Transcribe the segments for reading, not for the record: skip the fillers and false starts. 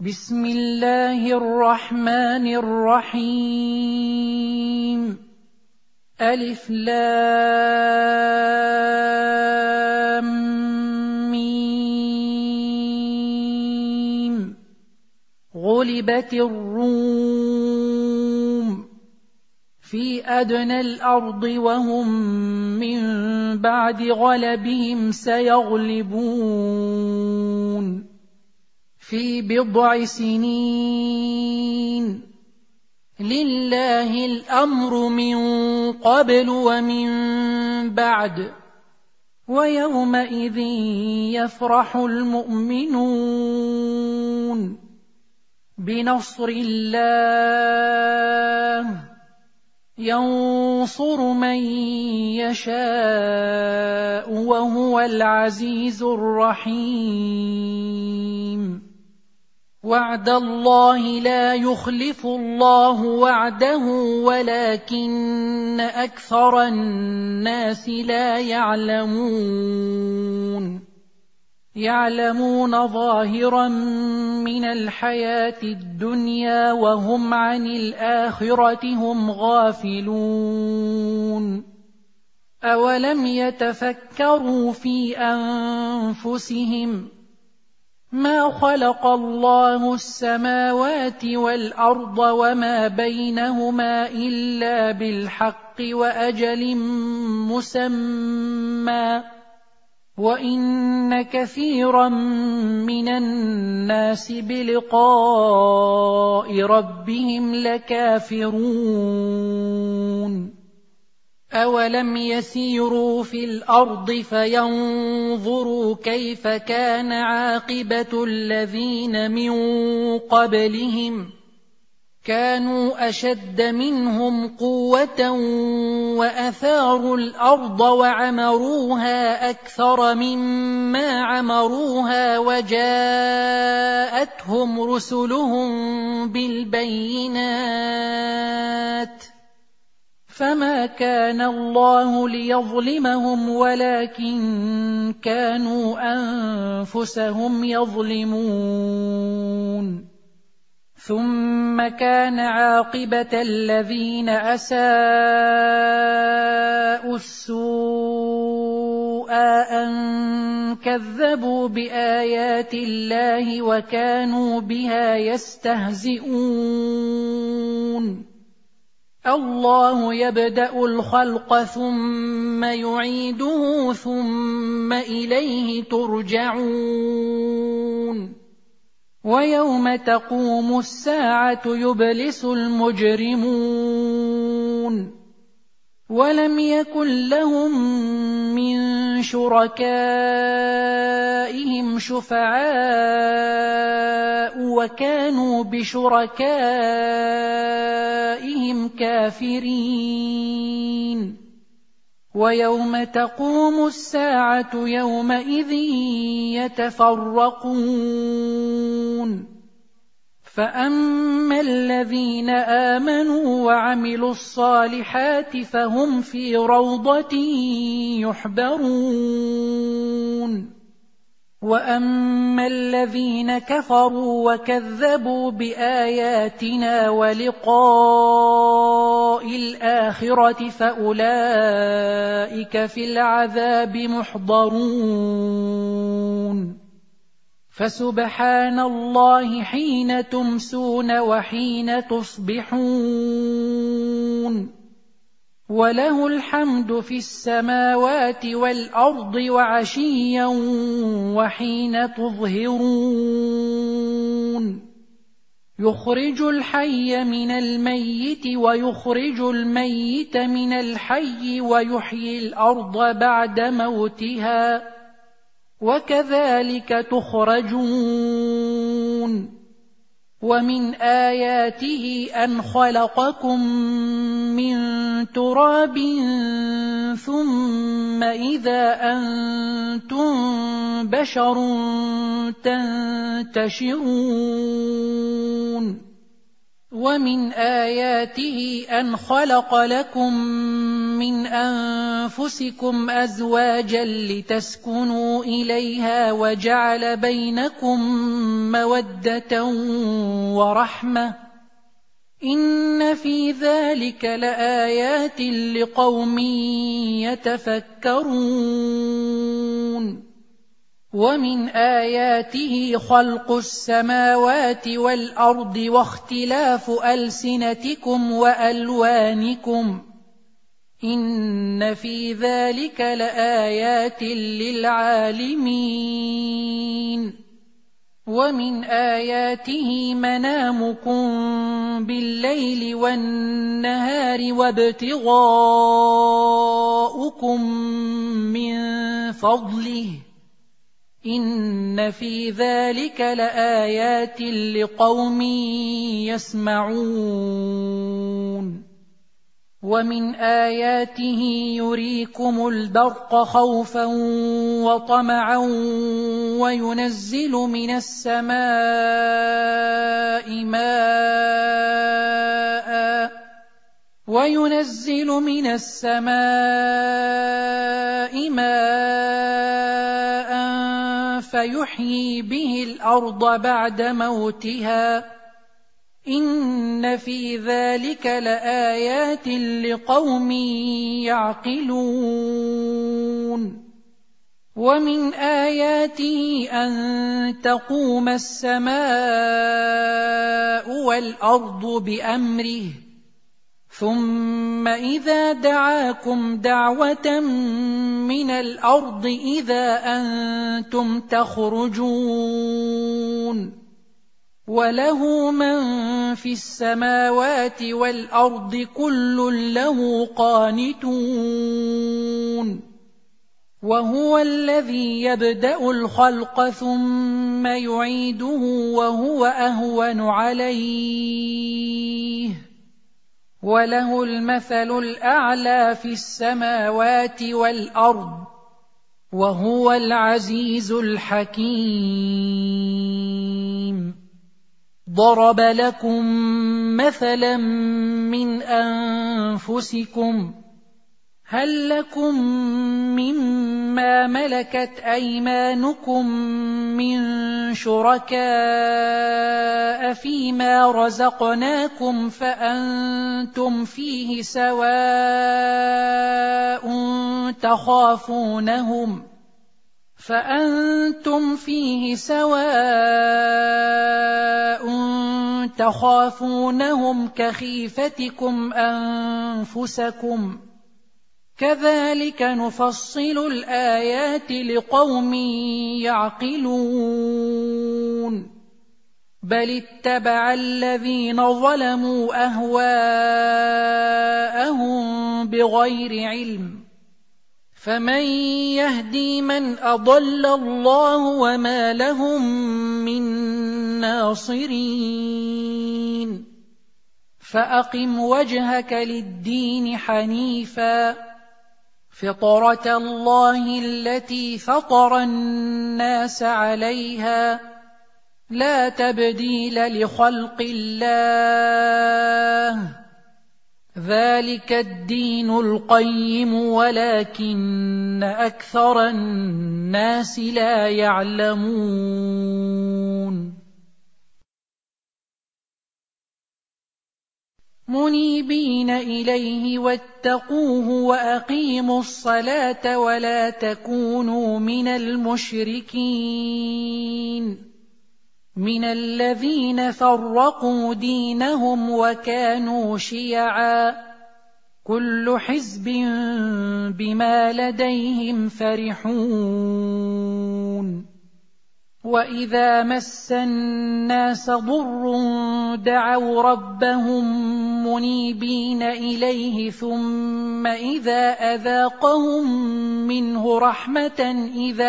بسم الله الرحمن الرحيم. ألف لام ميم. غلبت الروم في أدنى الأرض وهم من بعد غلبهم سيغلبون في بضع سنين. لله الأمر من قبل ومن بعد، ويومئذ يفرح المؤمنون بنصر الله ينصر من يشاء وهو العزيز الرحيم. وعد الله لا يخلف الله وعده ولكن أكثر الناس لا يعلمون ظاهرا من الحياة الدنيا وهم عن الآخرة هم غافلون. أولم يتفكروا في أنفسهم ما خلق الله السماوات والأرض وما بينهما إلا بالحق وأجل مسمى، وإن كثيرا من الناس بلقاء ربهم لكافرون. أولم يسيروا في الأرض فينظروا كيف كان عاقبة الذين من قبلهم كانوا أشد منهم قوة وأثاروا الأرض وعمروها أكثر مما عمروها وجاءتهم رسلهم بالبينات، فما كان الله ليظلمهم ولكن كانوا أنفسهم يظلمون. ثم كان عاقبة الذين أساءوا السوء أن كذبوا بآيات الله وكانوا بها يستهزئون. الله يبدأ الخلق ثم يعيده ثم إليه ترجعون. ويوم تقوم الساعة يبلس المجرمون ولم يكن لهم من شركائهم شفعاء وكانوا بشركائهم كافرين. ويوم تقوم الساعة يومئذ يتفرقون، فأما الذين آمنوا وعملوا الصالحات فهم في روضة يحبرون، وأما الذين كفروا وكذبوا بآياتنا ولقاء الآخرة فأولئك في العذاب محضرون. فسبحان الله حين تمسون وحين تصبحون، وله الحمد في السماوات والأرض وعشيا وحين تظهرون. يخرج الحي من الميت ويخرج الميت من الحي ويحيي الأرض بعد موتها وكذلك تخرجون. ومن آياته أن خلقكم من تراب ثم إذا أنتم بشر تنتشرون. ومن آياته أن خلق لكم من أنفسكم أزواجا لتسكنوا إليها وجعل بينكم مودة ورحمة إن في ذلك لآيات لقوم يتفكرون ومن آياته خلق السماوات والأرض واختلاف ألسنتكم وألوانكم إن في ذلك لآيات للعالمين ومن آياته منامكم بالليل والنهار وابتغاؤكم من فضله إن في ذلك لآيات لقوم يسمعون ومن آياته يريكم البرق خوفا وطمعا وينزل من السماء ماء فيحيي به الأرض بعد موتها إن في ذلك لآيات لقوم يعقلون ومن آياته أن تقوم السماء والأرض بأمره ثم إذا دعاكم دعوة من الأرض إذا أنتم تخرجون وله من في السماوات والأرض كل له قانتون وهو الذي يبدأ الخلق ثم يعيده وهو أهون عليه وله المثل الأعلى في السماوات والأرض وهو العزيز الحكيم ضرب لكم مثلا من أنفسكم هل لكم مما ملكت أيمانكم من شركاء فيما رزقناكم فأنتم فيه سواء تخافونهم كخيفتكم أنفسكم كذلك نفصل الآيات لقوم يعقلون بل اتبع الذين ظلموا أهواءهم بغير علم فمن يهدي من أضل الله وما لهم من ناصرين فأقم وجهك للدين حنيفا فطرة الله التي فطر الناس عليها لا تبديل لخلق الله ذلك الدين القيم ولكن أكثر الناس لا يعلمون منيبين إليه واتقوه وأقيموا الصلاة ولا تكونوا من المشركين من الذين فرقوا دينهم وكانوا شيعا كل حزب بما لديهم فرحون وإذا مس الناس ضر دعوا ربهم منيبين إليه ثم إذا أذاقهم منه رحمة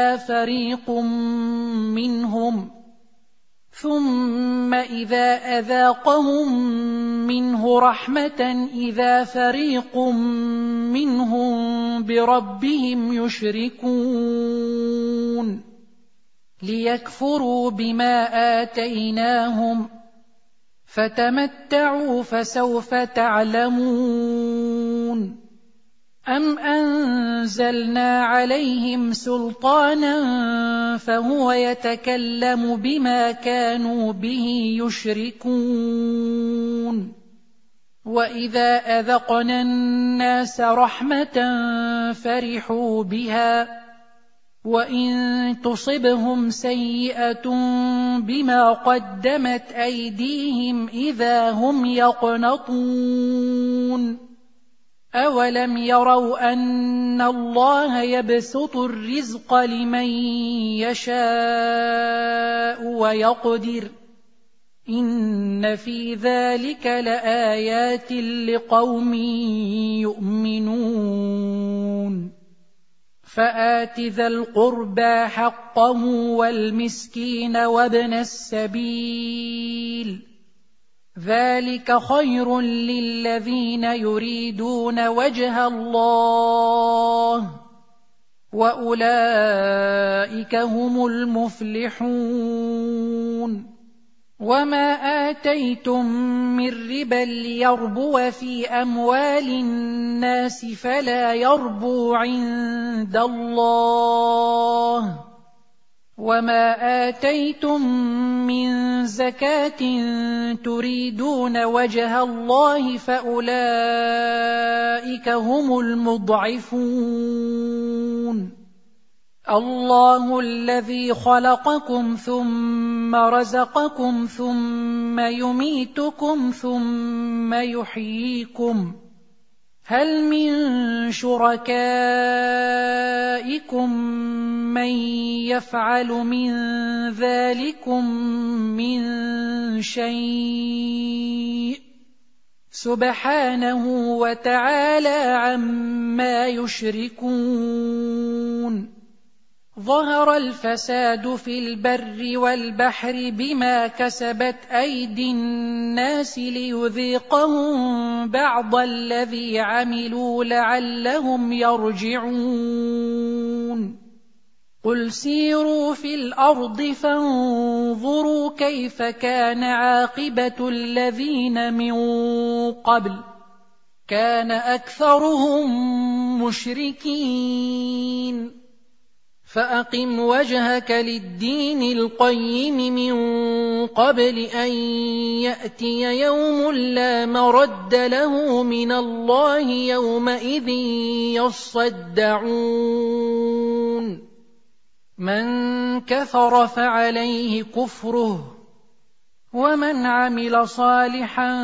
إذا فريق منهم بربهم يشركون ليكفروا بما آتيناهم فتمتعوا فسوف تعلمون أم أنزلنا عليهم سلطانا فهو يتكلم بما كانوا به يشركون وإذا أذقنا الناس رحمة فرحوا بها وإن تصبهم سيئة بما قدمت أيديهم إذا هم يقنطون أولم يروا أن الله يبسط الرزق لمن يشاء ويقدر إن في ذلك لآيات لقوم يؤمنون فآت ذا القربى حقه والمسكين وابن السبيل ذلك خير للذين يريدون وجه الله وأولئك هم المفلحون وما آتيتم من ربا ليربو في أموال الناس فلا يربو عند الله وما آتيتم من زكاة تريدون وجه الله فأولئك هم المضعفون الله الذي خلقكم ثم رزقكم ثم يميتكم ثم يحييكم هل من شركائكم من يفعل من ذلكم من شيء سبحانه وتعالى عما يشركون ظهر الفساد في البر والبحر بما كسبت أيدي الناس ليذيقهم بعض الذي عملوا لعلهم يرجعون قل سيروا في الأرض فانظروا كيف كان عاقبة الذين من قبل كان أكثرهم مشركين فأقم وجهك للدين القيم من قبل أن يأتي يوم لا مرد له من الله يومئذ يصدعون من كفر فعليه كفره ومن عمل صالحا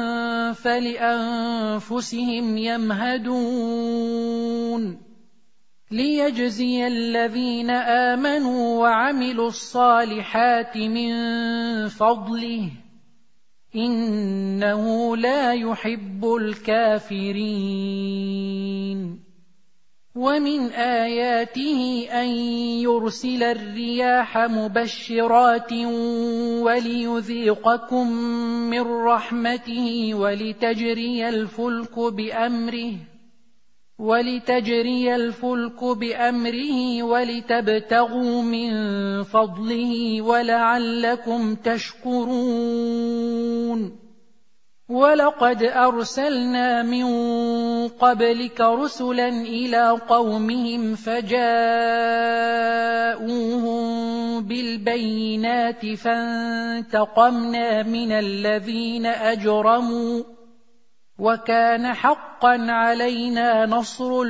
فلأنفسهم يمهدون ليجزي الذين آمنوا وعملوا الصالحات من فضله إنه لا يحب الكافرين ومن آياته أن يرسل الرياح مبشرات وليذيقكم من رحمته ولتجري الفلك بأمره ولتبتغوا من فضله ولعلكم تشكرون ولقد أرسلنا من قبلك رسلا إلى قومهم فجاءوهم بالبينات فانتقمنا من الذين أجرموا وكان حقا علينا نصر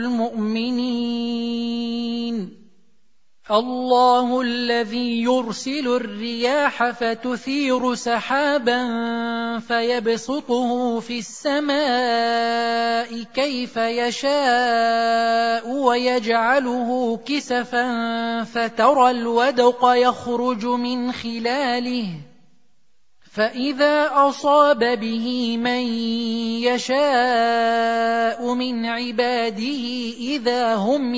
المؤمنين الله الذي يرسل الرياح فتثير سحابا فيبسطه في السماء كيف يشاء ويجعله كسفا فترى الودق يخرج من خلاله فإذا أصاب به من يشاء من عباده إذا هم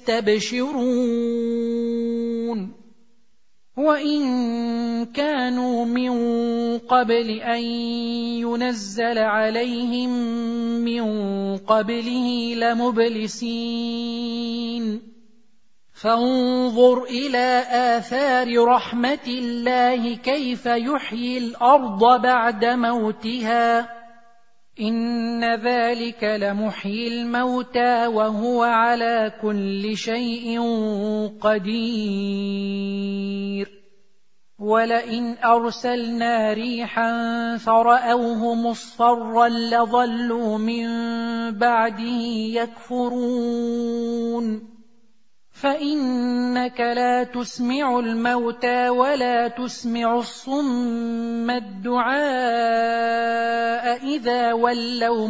يستبشرون وإن كانوا من قبل أن ينزل عليهم من قبله لمبلسين فانظر إلى آثار رحمة الله كيف يحيي الأرض بعد موتها إن ذلك لمحيي الموتى وهو على كل شيء قدير ولئن أرسلنا ريحا فرأوه مصفرا لظلوا من بعده يكفرون فإنك لا تسمع الموتى ولا تسمع الصم الدعاء إذا ولوا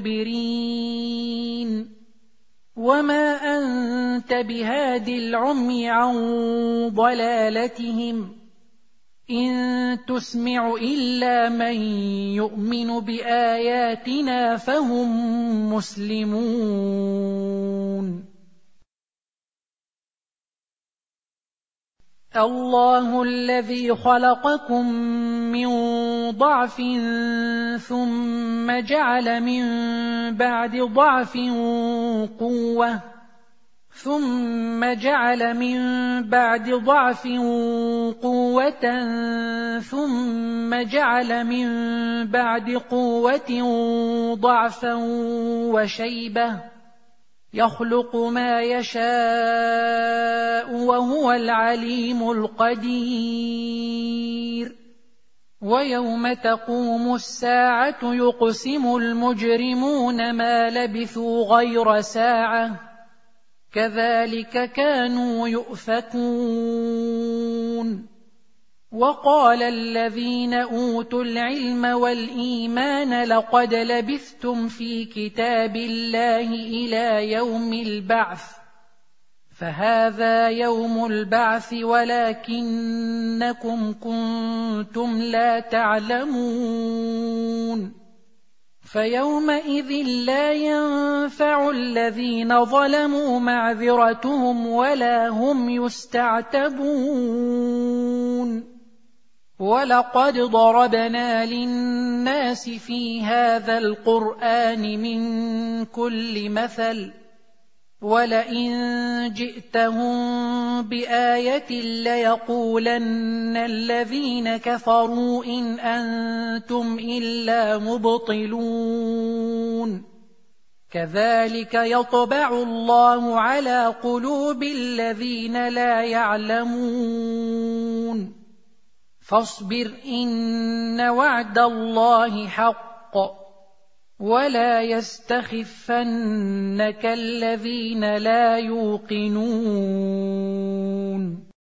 مدبرين وما أنت بهاد العمي عن ضلالتهم إن تسمع إلا من يؤمن بآياتنا فهم مسلمون الله الذي خلقكم من ضعف ثم جعل من بعد ضعف قوة ثم جعل من بعد ضعف قوة ثم جعل من بعد قوة ضعفا وشيبة يخلق ما يشاء وهو العليم القدير ويوم تقوم الساعة يقسم المجرمون ما لبثوا غير ساعة كذلك كانوا يؤفكون وقال الذين أوتوا العلم والإيمان لقد لبثتم في كتاب الله إلى يوم البعث فهذا يوم البعث ولكنكم كنتم لا تعلمون فيومئذ لا ينفع الذين ظلموا معذرتهم ولا هم يستعتبون ولقد ضربنا للناس في هذا القرآن من كل مثل ولئن جئتهم بآية ليقولن الذين كفروا إن أنتم إلا مبطلون كذلك يطبع الله على قلوب الذين لا يعلمون فاصبر إن وعد الله حق ولا يستخفنك الذين لا يوقنون